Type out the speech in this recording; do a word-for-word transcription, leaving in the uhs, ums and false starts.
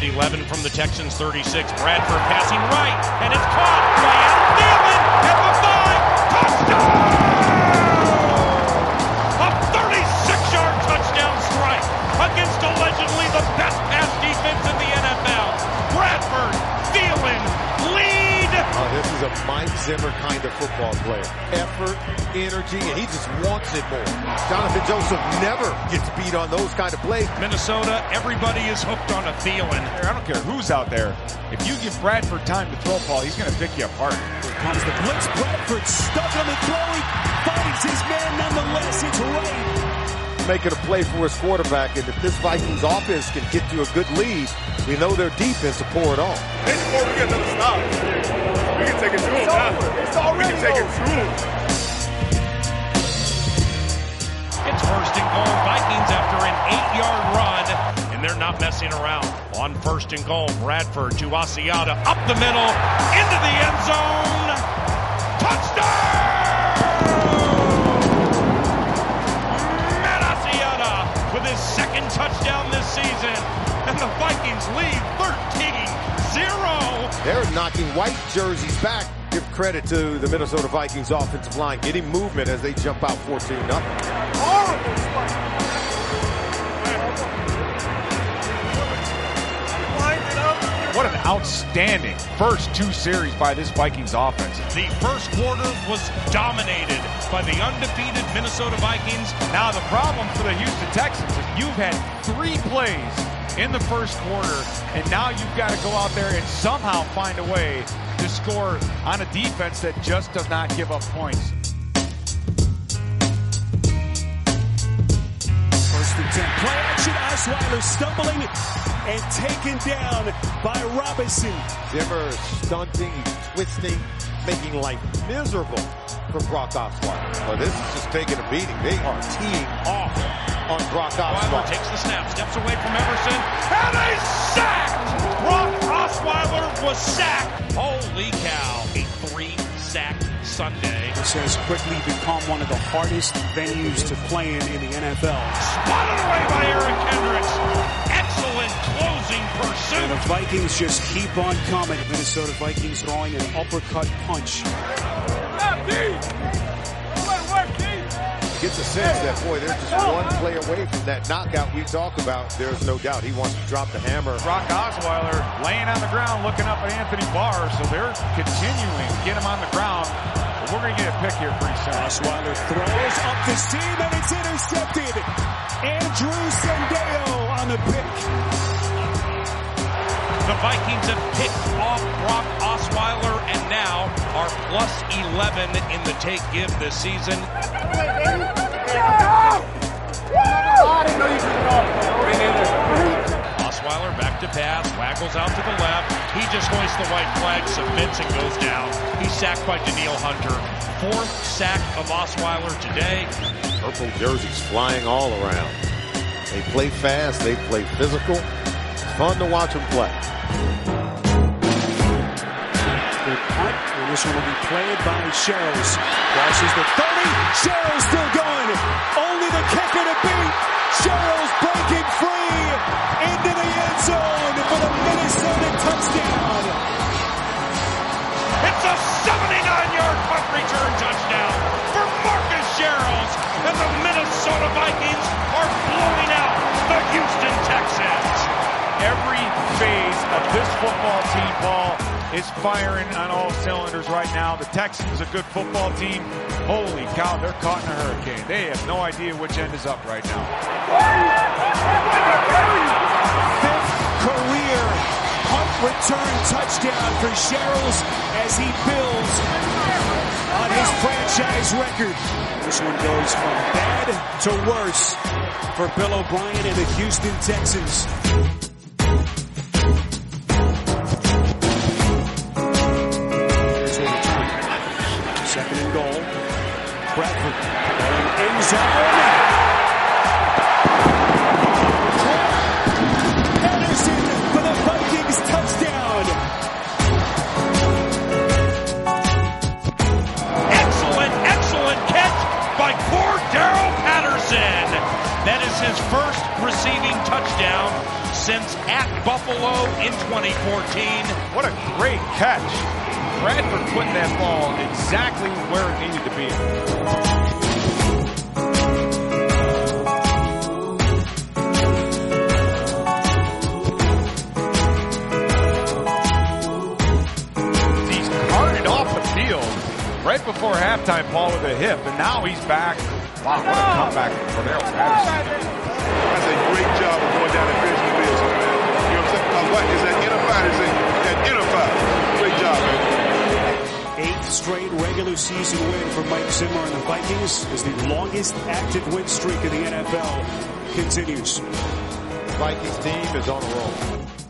and eleven from the Texans thirty-six. Bradford passing right, and it's caught by Adam Thielen at the five. Touchdown! A thirty-six-yard touchdown strike against allegedly the best pass defense in the N F L. Bradford, Thielen, lead. Oh, this is a Mike Zimmer kind of football player. Effort, energy, and he just wants it more. Jonathan Joseph never gets beat on those kind of plays. Minnesota, everybody is hooked on a Thielen. I don't care who's out there. If you give Bradford time to throw a ball, he's going to pick you apart. Here comes the blitz. Bradford stuck on the throw. He finds his man nonetheless. It's right. Making a play for his quarterback, and if this Vikings offense can get to a good lead, we know their defense will pour it on. It's before we get another stop. We can take it to him now. It's already We can take it to him. It's first and goal, Vikings after an eight-yard run, and they're not messing around. On first and goal, Bradford to Asiata, up the middle, into the end zone. Touchdown! Matt Asiata with his second touchdown this season, and the Vikings lead thirteen zero. They're knocking white jerseys back. Give credit to the Minnesota Vikings offensive line, getting movement as they jump out fourteen nothing. What an outstanding first two series by this Vikings offense. The first quarter was dominated by the undefeated Minnesota Vikings. Now the problem for the Houston Texans is you've had three plays in the first quarter, and now you've got to go out there and somehow find a way to score on a defense that just does not give up points. First and ten. Play action. Osweiler stumbling and taken down by Robinson. Zimmer stunting, twisting, making life miserable for Brock Osweiler. Well, this is just taking a beating. They are teeing off on Brock Osweiler. Takes the snap, steps away from Everson, and a sack! Brock Osweiler was sacked. Holy cow, a three-sack Sunday. This has quickly become one of the hardest venues to play in in the N F L. Spotted away by Eric Kendricks. Excellent closing pursuit. And the Vikings just keep on coming. Minnesota Vikings throwing an uppercut punch. Gets a sense that, boy, they're just one play away from that knockout we talk about. There's no doubt he wants to drop the hammer. Brock Osweiler laying on the ground looking up at Anthony Barr, so they're continuing to get him on the ground. But we're going to get a pick here pretty soon. Osweiler throws up the seam, and it's intercepted. Andrew Sendejo on the pick. The Vikings have picked off Brock Osweiler and now are plus eleven in the take-give this season. Osweiler back to pass, waggles out to the left. He just hoists the white flag, submits, and goes down. He's sacked by Danielle Hunter. Fourth sack of Osweiler today. Purple jerseys flying all around. They play fast, they play physical. It's fun to watch them play. Good punt, and this one will be played by Sherrills. Crosses the thirty. Sherrills still going. Only the kicker to beat. Sherrills breaking free into the end zone for the Minnesota touchdown. It's a seventy-nine-yard punt return touchdown for Marcus Sherrills, and the Minnesota Vikings are blowing out the Houston Texans. Every phase of this football team, Paul, is firing on all cylinders right now. The Texans, a good football team. Holy cow, they're caught in a hurricane. They have no idea which end is up right now. Fifth career punt return touchdown for Sherrills as he builds on his franchise record. This one goes from bad to worse for Bill O'Brien and the Houston Texans. Second and goal. Bradford going end zone. Anderson for the Vikings touchdown. Excellent, excellent catch by Cordero Patterson. That is his first receiving touchdown since at Buffalo in twenty fourteen. What a great catch. Bradford putting that ball exactly where it needed to be. He's carted off the field right before halftime, Paul, with a hip, and now he's back. Wow, what a comeback for Cordarrelle Patterson. That's a great job of going down and finishing the business, man. You know what I'm saying? Because what is that identified? Is that identified? Great job, man. Eighth straight regular season win for Mike Zimmer and the Vikings as the longest active win streak in the N F L continues. The Vikings team is on a roll.